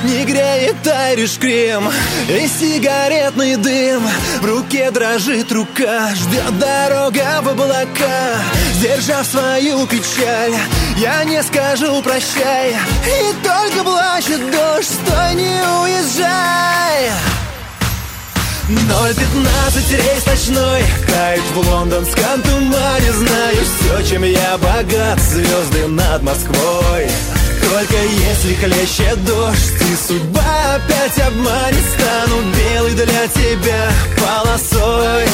не греет Irish крем и сигаретный дым. В руке дрожит рука, ждет дорога в облака. Сдержав свою печаль, я не скажу прощай. И только плачет дождь, стой, не уезжай. 0:15, рейс ночной, тает в лондонском тумане. Знаю все, чем я богат, звезды над Москвой. Только если хлещет дождь и судьба опять обманет, стану белый для тебя полосой.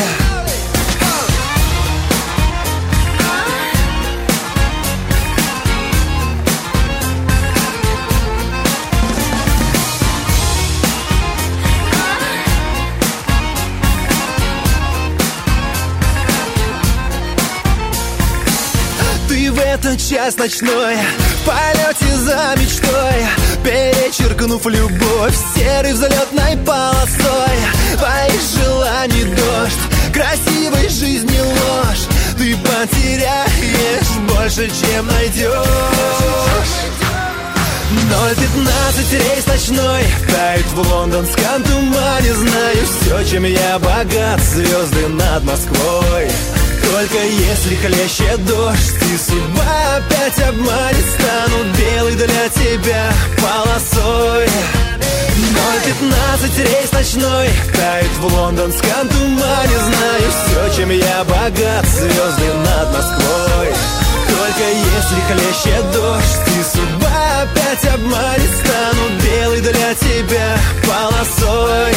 В этот час ночной, в полете за мечтой, перечеркнув любовь серой взлетной полосой. Твоих желаний дождь, красивой жизни ложь. Ты потеряешь больше, чем найдешь. 0:15, рейс ночной, тает в лондонском тумане. Знаю все, чем я богат, звезды над Москвой. Только если хлещет дождь и судьба опять обманет, стану белый для тебя полосой. 0:15, рейс ночной, тает в лондонском тумане. Знаю все, чем я богат, звезды над Москвой. Только если хлещет дождь и судьба опять обманет, стану белый для тебя полосой.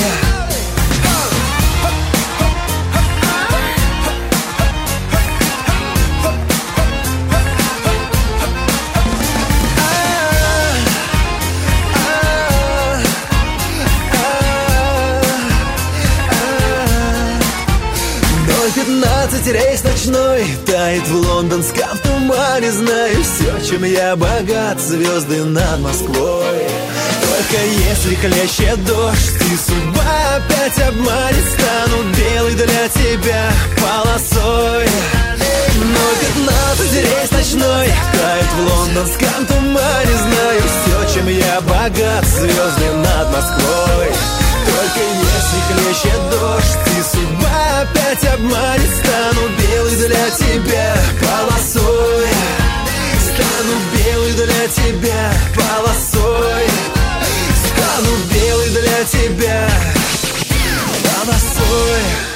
0:15, рейс ночной, тает в лондонском тумане. Знаю все, чем я богат, звезды над Москвой. Только если хлещет дождь и судьба опять обманет, стану белый для тебя полосой. 0:15, рейс ночной, тает в лондонском тумане. Знаю все, чем я богат, звезды над Москвой. Только если хлещет дождь и судьба опять обманет, стану белый для тебя полосой. Стану белый для тебя полосой. Стану белый для тебя полосой.